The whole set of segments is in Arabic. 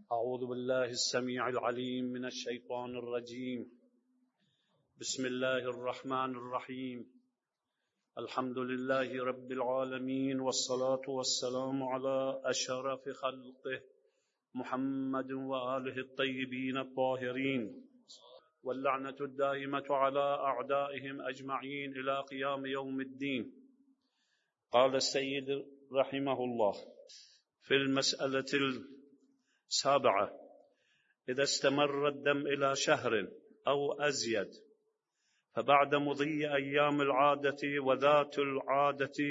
أعوذ بالله السميع العليم من الشيطان الرجيم. بسم الله الرحمن الرحيم. الحمد لله رب العالمين، والصلاة والسلام على أشرف خلقه محمد وآله الطيبين الطاهرين، واللعنة الدائمة على أعدائهم أجمعين إلى قيام يوم الدين. قال السيد رحمه الله في المسألة السابعة: إذا استمر الدم إلى شهر أو أزيد، فبعد مضي أيام العادة وذات العادة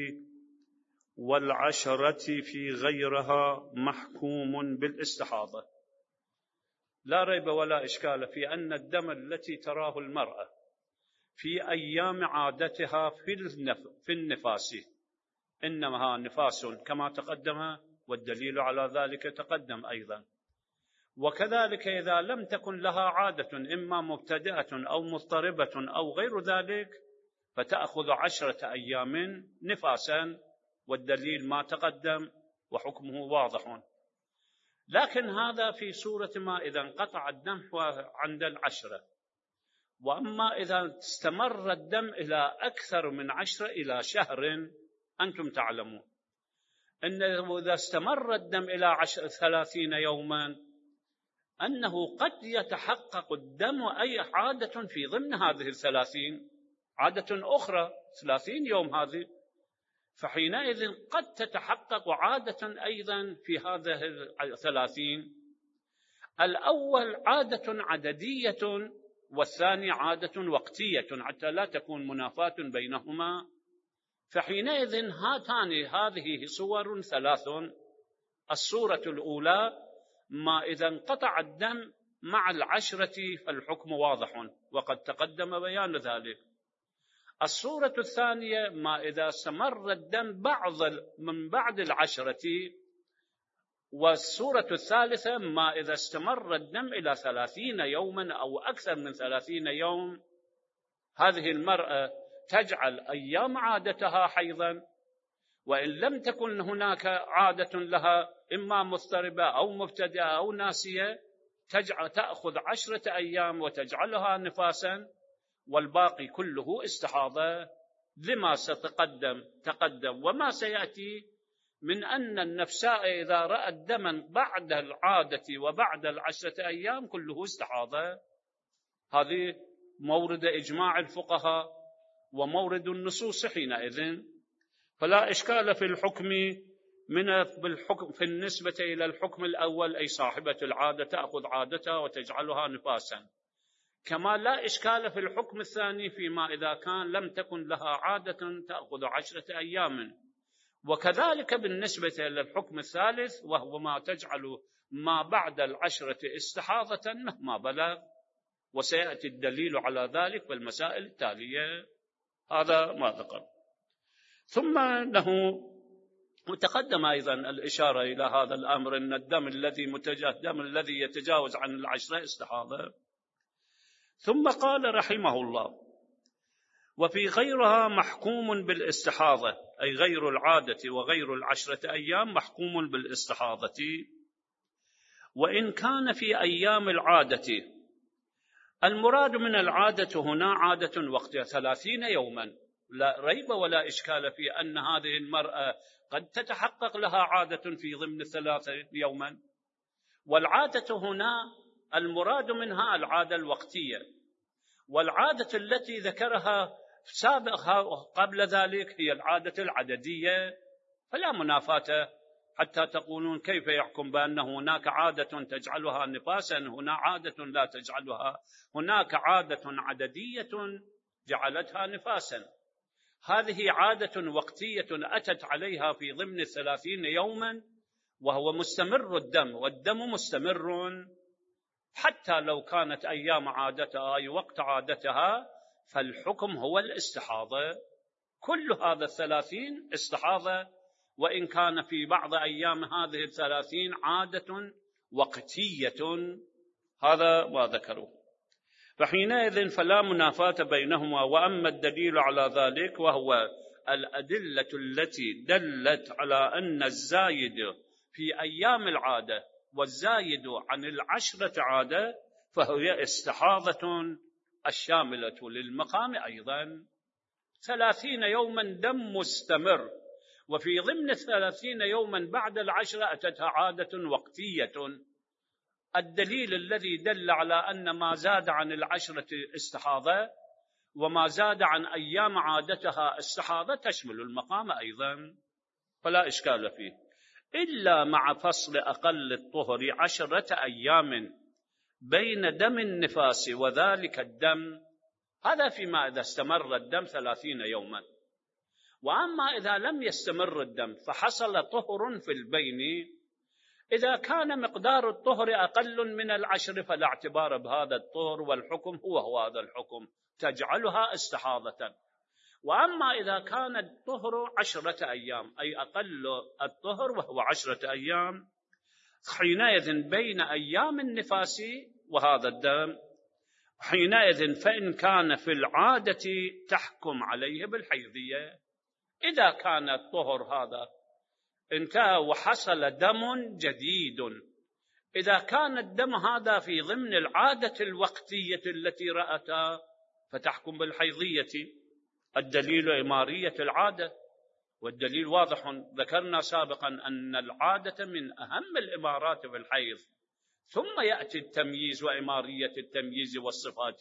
والعشرة في غيرها محكوم بالاستحاضة. لا ريب ولا إشكال في أن الدم التي تراه المرأة في أيام عادتها في النفاس إنما نفاس كما تقدم، والدليل على ذلك تقدم أيضا. وكذلك إذا لم تكن لها عادة إما مبتدئة أو مضطربة أو غير ذلك، فتأخذ 10 أيام نفاسا، والدليل ما تقدم وحكمه واضح. لكن هذا في صورة ما إذا انقطع الدم عند 10. وأما إذا استمر الدم إلى أكثر من 10 إلى شهر، أنتم تعلمون أنه إذا استمر الدم إلى 30 يوما أنه قد يتحقق الدم أي عادة في ضمن هذه 30، عادة أخرى 30 يوم هذه، فحينئذ قد تتحقق عادة أيضا في هذه 30. الأول عادة عددية، والثاني عادة وقتية، حتى لا تكون منافاة بينهما. فحينئذ هذه صور 3. الصورة الأولى: ما إذا انقطع الدم مع 10 فالحكم واضح، وقد تقدم بيان ذلك. الصورة الثانية: ما إذا استمر الدم من بعد 10. والصورة الثالثة: ما إذا استمر الدم إلى 30 يوما أو أكثر من 30 يوم. هذه المرأة تجعل أيام عادتها حيضا، وإن لم تكن هناك عادة لها إما مضطربة أو مبتدئة أو ناسية، تأخذ 10 أيام وتجعلها نفاسا، والباقي كله استحاضة، لما تقدم وما سيأتي من أن النفساء إذا رأت دما بعد العادة وبعد 10 أيام كله استحاضة. هذه مورد إجماع الفقهاء ومورد النصوص حينئذ، فلا إشكال في الحكم في النسبة إلى الحكم الأول، أي صاحبة العادة تأخذ عادتها وتجعلها نفاسا، كما لا إشكال في الحكم الثاني فيما إذا لم تكن لها عادة تأخذ 10 أيام. وكذلك بالنسبة إلى الحكم الثالث، وهو ما تجعل ما بعد 10 استحاضة مهما بلغ، وسيأتي الدليل على ذلك في المسائل التالية. هذا ما ذكر. ثم أنه متقدم أيضا الإشارة إلى هذا الأمر، أن الدم الذي يتجاوز عن 10 استحاضة. ثم قال رحمه الله: وفي غيرها محكوم بالاستحاضة، أي غير العادة وغير 10 أيام محكوم بالاستحاضة، وإن كان في أيام العادة. المراد من العادة هنا عادة وقتها 30 يوما، لا ريب ولا إشكال في أن هذه المرأة قد تتحقق لها عادة في ضمن 3 يوما. والعادة هنا المراد منها العادة الوقتية، والعادة التي ذكرها سابقا قبل ذلك هي العادة العددية، فلا منافاة حتى تقولون كيف يحكم بأن هناك عادة تجعلها نفاسا، هنا عادة لا تجعلها، هناك عادة عددية جعلتها نفاسا. هذه عادة وقتية أتت عليها في ضمن 30 يوما، وهو مستمر الدم، والدم مستمر حتى لو كانت أيام عادتها أي وقت عادتها، فالحكم هو الاستحاضة. كل هذا 30 استحاضة، وإن كان في بعض أيام هذه 30 عادة وقتية. هذا ما ذكروا. فحينئذ فلا منافاة بينهما. وأما الدليل على ذلك وهو الأدلة التي دلت على أن الزايد في أيام العادة والزايد عن 10 عادة فهي استحاضة الشاملة للمقام أيضا. 30 يوما دم مستمر، وفي ضمن 30 يوما بعد 10 أتتها عادة وقتية. الدليل الذي دل على أن ما زاد عن 10 استحاضة وما زاد عن أيام عادتها استحاضة تشمل المقام أيضا، فلا إشكال فيه، إلا مع فصل أقل الطهر 10 أيام بين دم النفاس وذلك الدم، هذا فيما إذا استمر الدم 30 يوما. وأما إذا لم يستمر الدم فحصل طهر في البين، إذا كان مقدار الطهر أقل من 10 فلا اعتبار بهذا الطهر، والحكم هو هذا الحكم، تجعلها استحاضة. وأما إذا كان الطهر 10 أيام، أي أقل الطهر وهو 10 أيام، حينئذ بين أيام النفاس وهذا الدم، حينئذ فإن كان في العادة تحكم عليه بالحيضية. إذا كان الطهر هذا انتهى وحصل دم جديد، إذا كان الدم هذا في ضمن العادة الوقتية التي رأتها فتحكم بالحيضية. الدليل إمارية العادة، والدليل واضح، ذكرنا سابقا أن العادة من أهم الإمارات في الحيض، ثم يأتي التمييز وإمارية التمييز والصفات.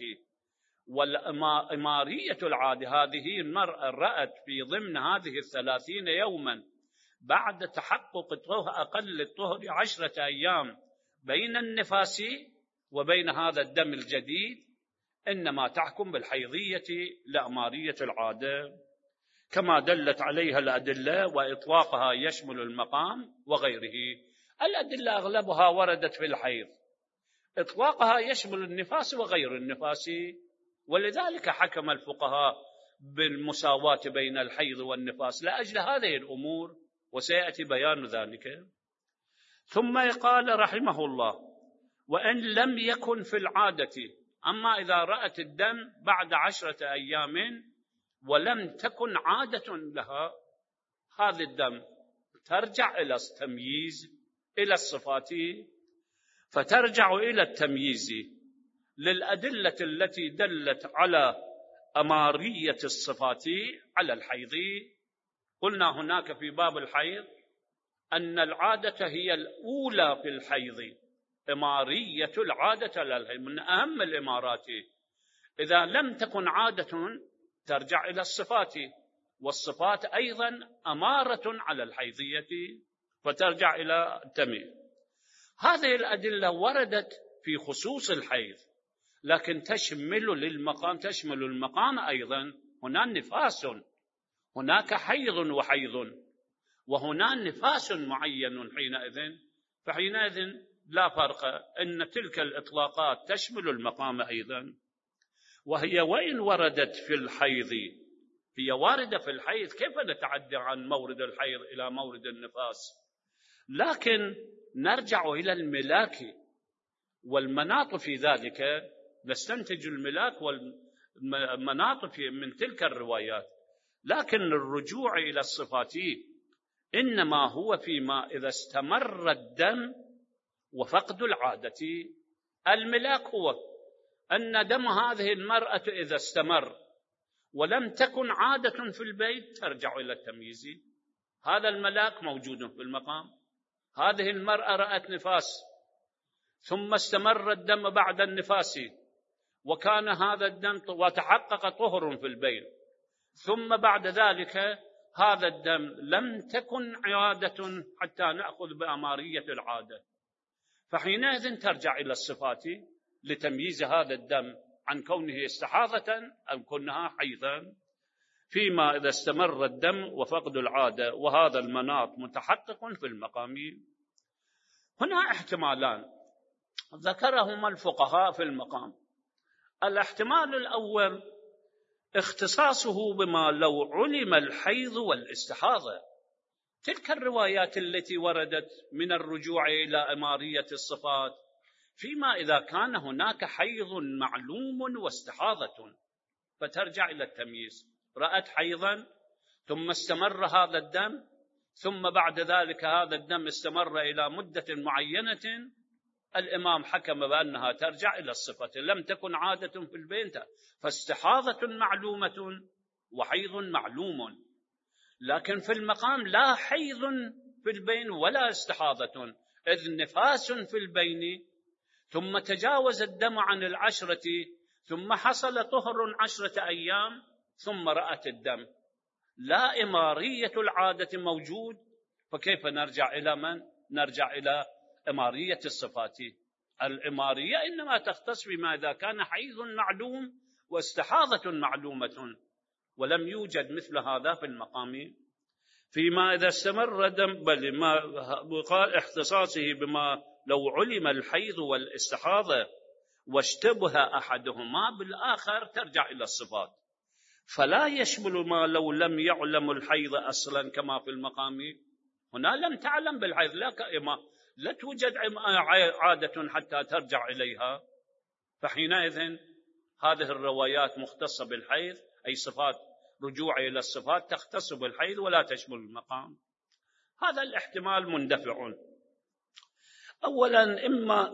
والإمارية العادة هذه المرأة رأت في ضمن هذه 30 يوما بعد تحقق الطهر أقل الطهر 10 أيام بين النفاس وبين هذا الدم الجديد، إنما تحكم بالحيضية لأمارية العادة كما دلت عليها الأدلة، وإطلاقها يشمل المقام وغيره. الأدلة أغلبها وردت في الحيض، إطلاقها يشمل النفاس وغير النفاس، ولذلك حكم الفقهاء بالمساواة بين الحيض والنفاس لأجل هذه الأمور، وسيأتي بيان ذلك. ثم قال رحمه الله: وإن لم يكن في العادة، أما إذا رأت الدم بعد 10 أيام ولم تكن عادة لها، هذا الدم ترجع إلى التمييز، إلى الصفات، فترجع إلى التمييز للأدلة التي دلت على أمارية الصفات على الحيض. قلنا هناك في باب الحيض أن العادة هي الأولى في الحيض، إمارية العادة للحيض من أهم الإمارات. إذا لم تكن عادة ترجع إلى الصفات، والصفات أيضا أمارة على الحيضية فترجع إلى التمييز. هذه الأدلة وردت في خصوص الحيض، لكن تشمل المقام أيضا. هنا نفاس، هناك حيض وحيض، وهنا نفاس معين فحينئذ لا فرق، أن تلك الإطلاقات تشمل المقام أيضا. وهي وإن وردت في الحيض، هي واردة في الحيض، كيف نتعدى عن مورد الحيض إلى مورد النفاس؟ لكن نرجع إلى الملاك والمناط في ذلك، نستنتج الملاك والمناط من تلك الروايات. لكن الرجوع إلى الصفات إنما هو فيما إذا استمر الدم وفقد العادة. الملاك هو أن دم هذه المرأة إذا استمر ولم تكن عادة في البيت ترجع إلى التمييز. هذا الملاك موجود في المقام. هذه المرأة رأت نفاس ثم استمر الدم بعد النفاس، وكان هذا الدم وتحقق طهر في البين، ثم بعد ذلك هذا الدم لم تكن عادة حتى نأخذ بأمارية العادة، فحينئذ ترجع إلى الصفات لتمييز هذا الدم عن كونه استحاضة أم كونها حيضا، فيما إذا استمر الدم وفقد العادة، وهذا المناط متحقق في المقام. هنا احتمالان ذكرهما الفقهاء في المقام. الاحتمال الأول اختصاصه بما لو علم الحيض والاستحاضة، تلك الروايات التي وردت من الرجوع إلى أمارية الصفات، فيما إذا كان هناك حيض معلوم واستحاضة فترجع إلى التمييز. رأت حيضا ثم استمر هذا الدم ثم بعد ذلك هذا الدم استمر إلى مدة معينة، الإمام حكم بأنها ترجع إلى الصفة، لم تكن عادة في البين، فاستحاضة معلومة وحيض معلوم. لكن في المقام لا حيض في البين ولا استحاضة، إذ نفاس في البين، ثم تجاوز الدم عن 10، ثم حصل طهر 10 أيام، ثم رأت الدم، لا إمارية العادة موجود، فكيف نرجع إلى من؟ نرجع إلى إمارية الصفات. الإمارية إنما تختص بما إذا كان حيض معلوم واستحاضة معلومة، ولم يوجد مثل هذا في المقام. فيما إذا استمر دم، بل ما قال اختصاصه بما لو علم الحيض والاستحاضة واشتبه أحدهما بالآخر ترجع إلى الصفات، فلا يشمل ما لو لم يعلم الحيض أصلا كما في المقام. هنا لم تعلم بالحيض، لا توجد عادة حتى ترجع إليها، فحينئذ هذه الروايات مختصة بالحيض، أي صفات رجوع إلى الصفات تختص بالحيض ولا تشمل المقام. هذا الاحتمال مندفع. أولا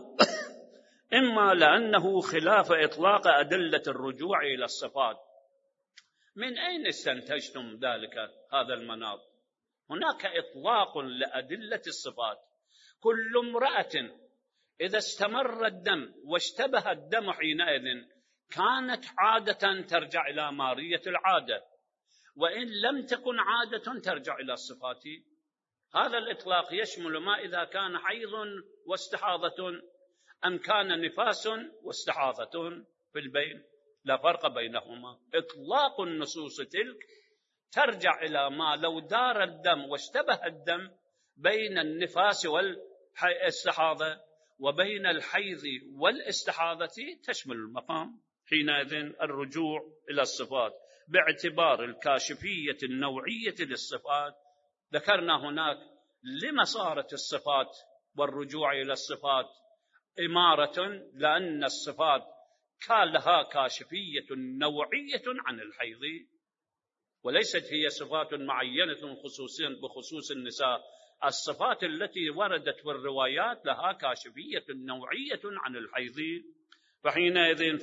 إما لأنه خلاف إطلاق أدلة الرجوع إلى الصفات. من أين استنتجتم ذلك هذا المناط؟ هناك إطلاق لأدلة الصفات. كل امرأة إذا استمر الدم واشتبه الدم حينئذ كانت عادة ترجع إلى مارية العادة، وإن لم تكن عادة ترجع إلى الصفات. هذا الإطلاق يشمل ما إذا كان حيض واستحاضة أم كان نفاس واستحاضة في البين، لا فرق بينهما. إطلاق النصوص تلك ترجع إلى ما لو دار الدم واشتبه الدم بين النفاس والاستحاضة وبين الحيض والاستحاضة تشمل المقام. حينئذ الرجوع إلى الصفات باعتبار الكاشفية النوعية للصفات. ذكرنا هناك لما صارت الصفات والرجوع إلى الصفات إمارة، لأن الصفات كان لها كاشفية نوعية عن الحيض، وليست هي صفات معينة خصوصيا بخصوص النساء. الصفات التي وردت في الروايات لها كاشفية نوعية عن الحيض، فحينئذ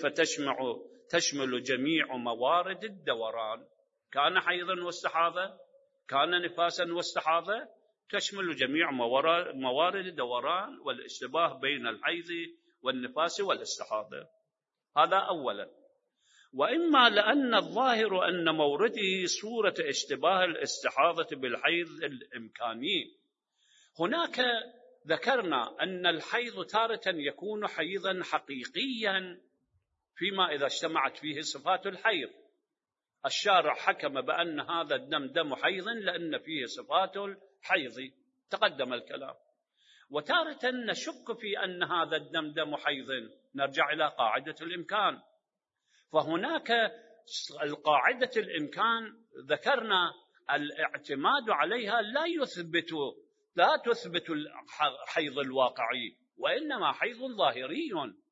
تشمل جميع موارد الدوران، كان حيضا واستحاضة، كان نفاسا واستحاضة، تشمل جميع موارد الدوران والاشتباه بين الحيض والنفاس والاستحاضة. هذا أولا. وإما لأن الظاهر أن مورده صورة اشتباه الاستحاضة بالحيض الإمكاني. هناك ذكرنا أن الحيض تارة يكون حيضا حقيقيا فيما إذا اجتمعت فيه صفات الحيض. الشارع حكم بأن هذا الدم دم حيض لأن فيه صفات الحيض، تقدم الكلام. وتارة نشك في أن هذا الدم دم حيض، نرجع إلى قاعدة الإمكان. فهناك القاعدة الإمكان ذكرنا الاعتماد عليها لا تثبت الحيض الواقعي، وإنما حيض ظاهري.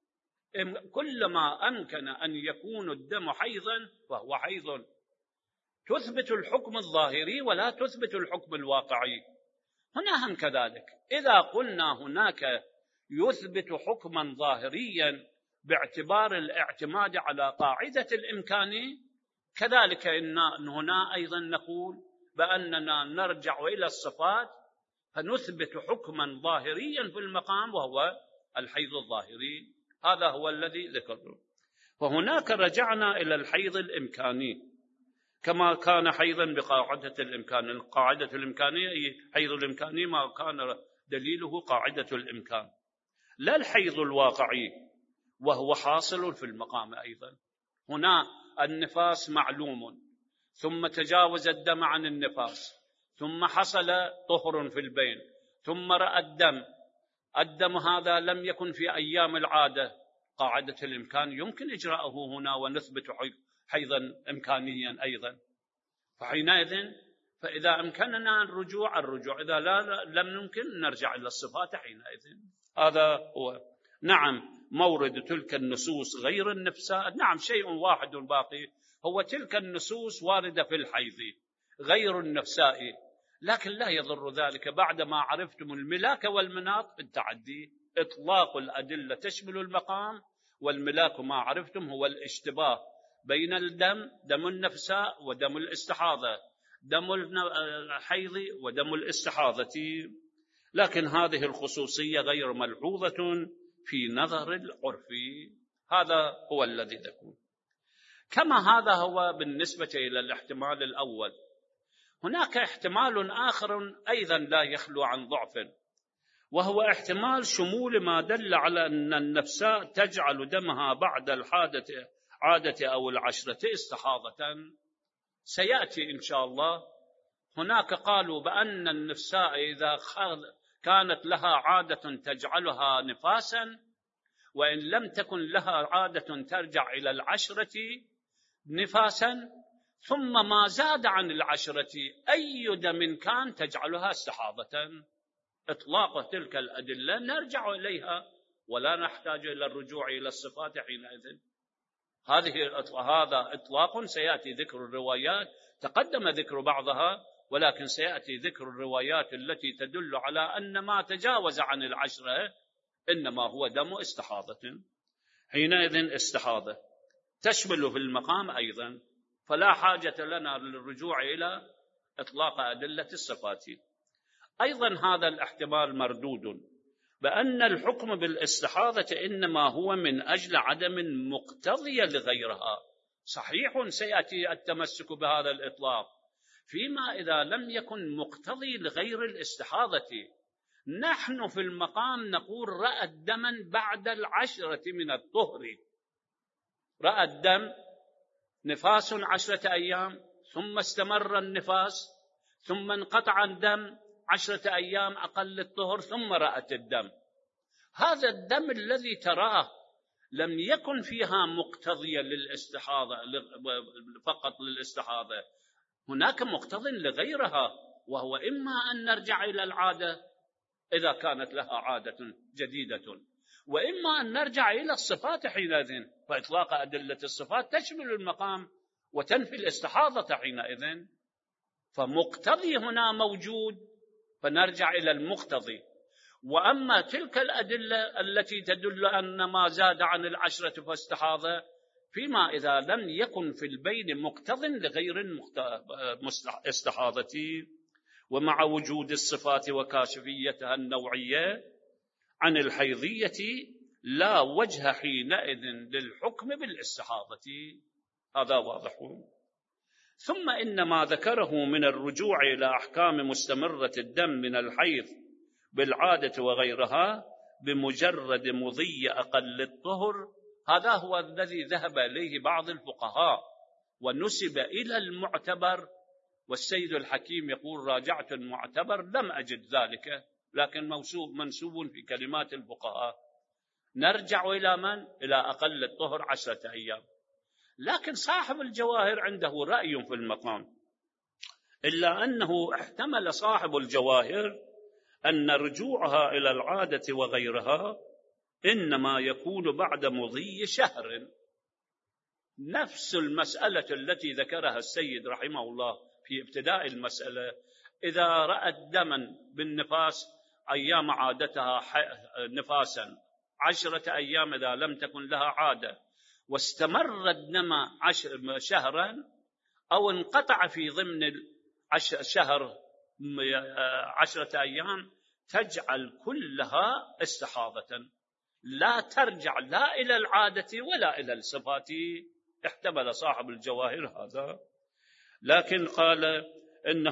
كلما أمكن أن يكون الدم حيضا فهو حيض، تثبت الحكم الظاهري ولا تثبت الحكم الواقعي. هنا هم كذلك، إذا قلنا هناك يثبت حكما ظاهريا باعتبار الاعتماد على قاعدة الإمكان، كذلك إن هنا أيضا نقول بأننا نرجع إلى الصفات فنثبت حكما ظاهريا في المقام وهو الحيض الظاهري. هذا هو الذي ذكره. فهناك رجعنا إلى الحيض الإمكاني كما كان حيضا بقاعدة الإمكان. القاعدة الإمكانية أي حيض الإمكاني ما كان دليله قاعدة الإمكان، لا الحيض الواقعي وهو حاصل في المقام أيضا. هنا النفاس معلوم، ثم تجاوز الدم عن النفاس، ثم حصل طهر في البين، ثم رأى الدم هذا لم يكن في أيام العادة. قاعدة الإمكان يمكن إجراءه هنا ونثبت حيضا إمكانيا أيضا. فحينئذ فإذا أمكننا الرجوع، إذا لم يمكن نرجع إلى الصفات حينئذ. هذا هو. نعم مورد تلك النصوص غير النفساء. نعم شيء واحد باقي، هو تلك النصوص واردة في الحيض غير النفساء، لكن لا يضر ذلك بعدما عرفتم الملاك والمناط بالتعدي. إطلاق الأدلة تشمل المقام، والملاك ما عرفتم هو الاشتباه بين الدم، دم النفساء ودم الاستحاضة، دم الحيض ودم الاستحاضة. لكن هذه الخصوصية غير ملحوظة في نظر العرف. هذا هو الذي يكون. كما هذا هو بالنسبة إلى الاحتمال الأول. هناك احتمال آخر أيضا لا يخلو عن ضعف، وهو احتمال شمول ما دل على أن النفساء تجعل دمها بعد العادة أو العشرة استحاضة. سيأتي إن شاء الله. هناك قالوا بأن النفساء إذا كانت لها عادة تجعلها نفاسا، وإن لم تكن لها عادة ترجع إلى العشرة نفاسا، ثم ما زاد عن العشرة أي دم كان تجعلها استحاضة. إطلاق تلك الأدلة نرجع إليها ولا نحتاج إلى الرجوع إلى الصفات حينئذ. هذا إطلاق سيأتي ذكر الروايات، تقدم ذكر بعضها، ولكن سيأتي ذكر الروايات التي تدل على أن ما تجاوز عن العشرة إنما هو دم استحاضة. حينئذ استحاضة تشمل في المقام أيضا، فلا حاجة لنا للرجوع إلى إطلاق أدلة الصفات. أيضا هذا الاحتمال مردود، بأن الحكم بالاستحاضة إنما هو من أجل عدم مقتضي لغيرها. صحيح سيأتي التمسك بهذا الإطلاق، فيما إذا لم يكن مقتضي لغير الاستحاضة. نحن في المقام نقول رأى الدما بعد العشرة من الطهر، رأى الدم نفاس 10 أيام، ثم استمر النفاس، ثم انقطع الدم 10 أيام أقل الطهر، ثم رأت الدم. هذا الدم الذي تراه لم يكن فيها مقتضيا للاستحاضة فقط للاستحاضة، هناك مقتضي لغيرها، وهو إما أن نرجع إلى العادة إذا كانت لها عادة جديدة، وإما أن نرجع إلى الصفات حينئذ، فإطلاق أدلة الصفات تشمل المقام وتنفي الاستحاضة حينئذ. فمقتضي هنا موجود، فنرجع إلى المقتضي. وأما تلك الأدلة التي تدل أن ما زاد عن العشرة فاستحاضة، فيما إذا لم يكن في البين مقتض لغير استحاضة، ومع وجود الصفات وكاشفيتها النوعية عن الحيضية لا وجه حينئذ للحكم بالاستحاضة. هذا واضح. ثم إن ما ذكره من الرجوع إلى أحكام مستمرة الدم من الحيض بالعادة وغيرها بمجرد مضي أقل الطهر، هذا هو الذي ذهب إليه بعض الفقهاء ونسب إلى المعتبر. والسيد الحكيم يقول راجعت المعتبر لم أجد ذلك، لكن منسوب في كلمات الفقهاء. نرجع إلى من؟ إلى أقل الطهر 10 أيام. لكن صاحب الجواهر عنده رأي في المقام، إلا أنه احتمل صاحب الجواهر أن رجوعها إلى العادة وغيرها إنما يكون بعد مضي شهر. نفس المسألة التي ذكرها السيد رحمه الله في ابتداء المسألة، إذا رأت دما بالنفاس أيام عادتها نفاسا 10 أيام إذا لم تكن لها عادة، واستمر الدم شهرا، أو انقطع في ضمن شهر 10 أيام، تجعل كلها استحاضة، لا ترجع لا إلى العادة ولا إلى الصفات. احتمل صاحب الجواهر هذا، لكن قال إنه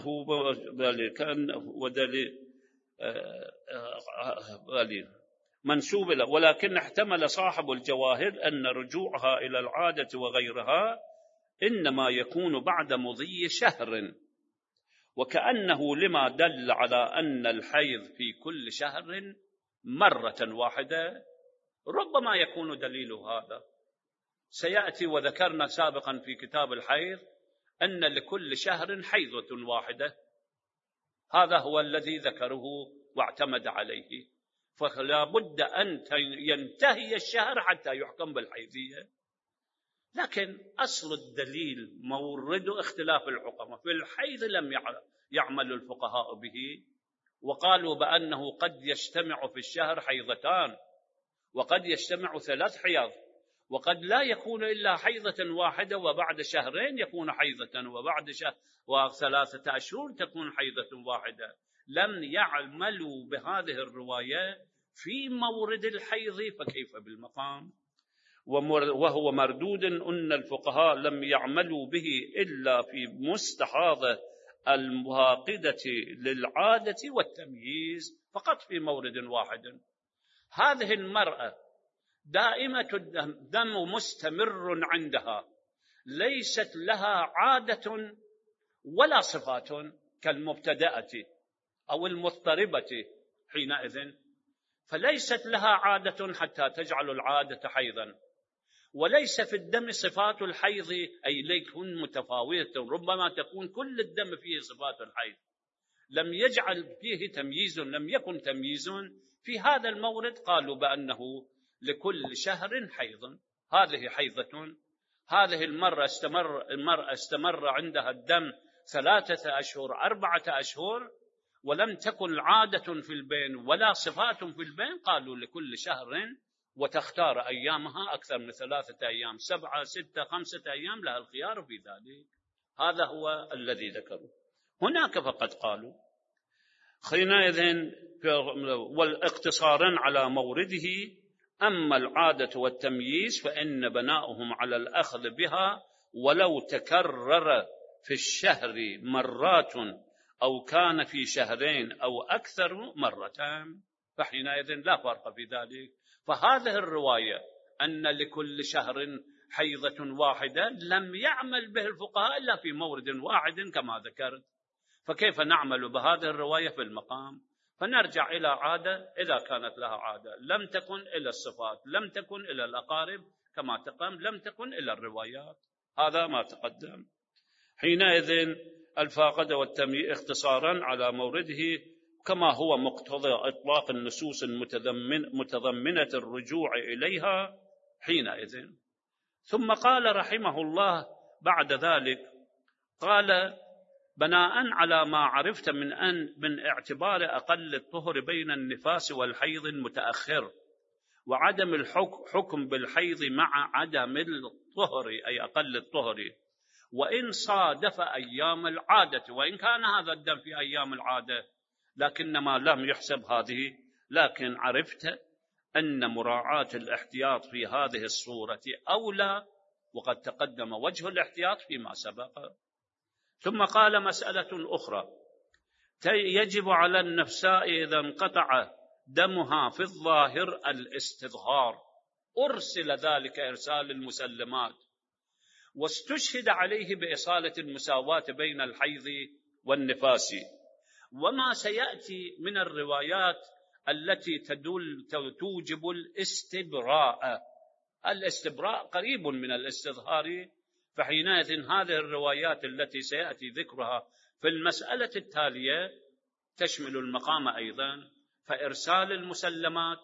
منسوب له، ولكن احتمل صاحب الجواهر أن رجوعها إلى العادة وغيرها إنما يكون بعد مضي شهر، وكأنه لما دل على أن الحيض في كل شهر مرة واحدة، ربما يكون دليل هذا. سيأتي وذكرنا سابقا في كتاب الحيض أن لكل شهر حيضة واحدة، هذا هو الذي ذكره واعتمد عليه، فلا بد أن ينتهي الشهر حتى يحكم بالحيضية. لكن أصل الدليل مورد اختلاف الحكم، في الحيض يعمل الفقهاء به، وقالوا بأنه قد يجتمع في الشهر حيضتان، وقد يجتمع 3 حيض، وقد لا يكون إلا حيضة واحدة، وبعد شهرين يكون حيضة، وبعد شهر و3 أشهر تكون حيضة واحدة. لم يعملوا بهذه الرواية في مورد الحيض، فكيف بالمقام؟ وهو مردود أن الفقهاء لم يعملوا به إلا في مستحاضة المفاقدة للعادة والتمييز، فقط في مورد واحد. هذه المرأة دائمة الدم مستمر عندها، ليست لها عادة ولا صفات كالمبتدأة أو المضطربة حينئذ، فليست لها عادة حتى تجعل العادة حيضا، وليس في الدم صفات الحيض أي ليكن متفاوتة، ربما تكون كل الدم فيه صفات الحيض، لم يجعل فيه تمييز، لم يكن تمييز في هذا المورد. قالوا بأنه لكل شهر حيض. هذه حيضة، هذه المرأة استمر عندها الدم 3 أشهر 4 أشهر، ولم تكن عادة في البين ولا صفات في البين، قالوا لكل شهر، وتختار أيامها أكثر من 3 أيام، 7 6 5 أيام، لها الخيار في ذلك. هذا هو الذي ذكروا هناك. فقد قالوا حينئذ والاقتصارا على مورده، أما العادة والتمييز فإن بناؤهم على الأخذ بها ولو تكرر في الشهر مرات أو كان في شهرين أو أكثر مرتين، فحينئذ لا فرق في ذلك. فهذه الرواية أن لكل شهر حيضة واحدة لم يعمل به الفقهاء إلا في مورد واحد كما ذكرت، فكيف نعمل بهذه الرواية في المقام؟ فنرجع إلى عادة، إذا كانت لها عادة لم تكن إلى الصفات، لم تكن إلى الأقارب كما تقدم، لم تكن إلى الروايات. هذا ما تقدم. حينئذ الفاقدة والتمييز اختصارا على مورده كما هو مقتضى إطلاق النصوص متضمنة الرجوع إليها حينئذ. ثم قال رحمه الله بعد ذلك، قال بناء على ما عرفت من اعتبار أقل الطهر بين النفاس والحيض المتأخر، وعدم الحكم بالحيض مع عدم الطهر أي أقل الطهر، وإن صادف أيام العادة، وإن كان هذا الدم في أيام العادة لكنما لم يحسب هذه، لكن عرفت أن مراعاة الاحتياط في هذه الصورة أولى، وقد تقدم وجه الاحتياط فيما سبق. ثم قال مسألة أخرى، يجب على النفساء إذا انقطع دمها في الظاهر الاستظهار، أرسل ذلك إرسال المسلمات، واستشهد عليه بإصالة المساواة بين الحيض والنفاس. وما سيأتي من الروايات التي توجب الاستبراء، الاستبراء قريب من الاستظهار، فحينئذ هذه الروايات التي سيأتي ذكرها في المسألة التالية تشمل المقام أيضا. فإرسال المسلمات،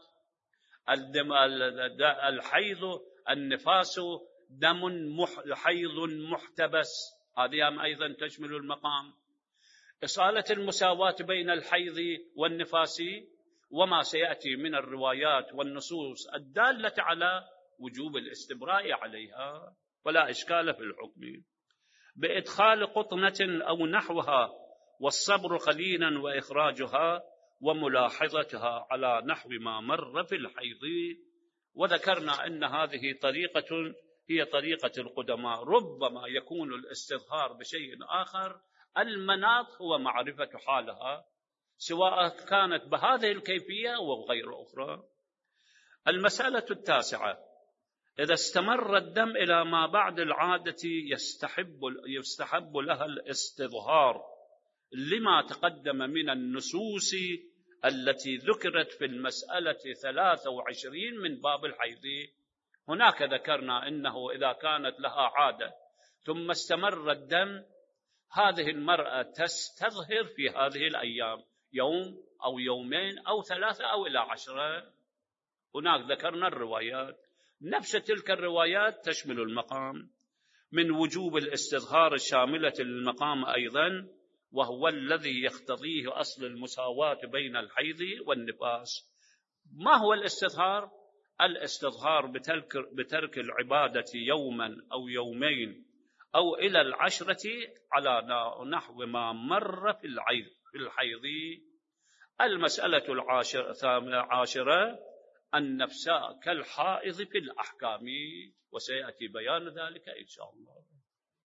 الحيض، النفاس، حيض محتبس، هذه أيضا تشمل المقام. إصالة المساواة بين الحيض والنفاس، وما سيأتي من الروايات والنصوص الدالة على وجوب الاستبراء عليها، ولا إشكال في الحكم. بإدخال قطنة أو نحوها، والصبر قليلا وإخراجها، وملاحظتها على نحو ما مر في الحيض. وذكرنا أن هذه طريقة هي طريقة القدماء، ربما يكون الاستظهار بشيء آخر، المناط هو معرفة حالها، سواء كانت بهذه الكيفية أو غير أخرى. المسألة التاسعة، إذا استمر الدم إلى ما بعد العادة يستحب لها الاستظهار، لما تقدم من النصوص التي ذكرت في المسألة 23 من باب الحيض. هناك ذكرنا أنه إذا كانت لها عادة ثم استمر الدم، هذه المرأة تستظهر في هذه الأيام، يوم أو يومين أو 3 أو إلى 10. هناك ذكرنا الروايات، نفس تلك الروايات تشمل المقام من وجوب الاستظهار الشاملة للمقام أيضا، وهو الذي يقتضيه أصل المساواة بين الحيض والنفاس. ما هو الاستظهار؟ الاستظهار بترك العبادة يوما أو يومين أو إلى 10 على نحو ما مر في الحيض. المسألة العاشرة النفساء كالحائض في الأحكام، وسيأتي بيان ذلك إن شاء الله.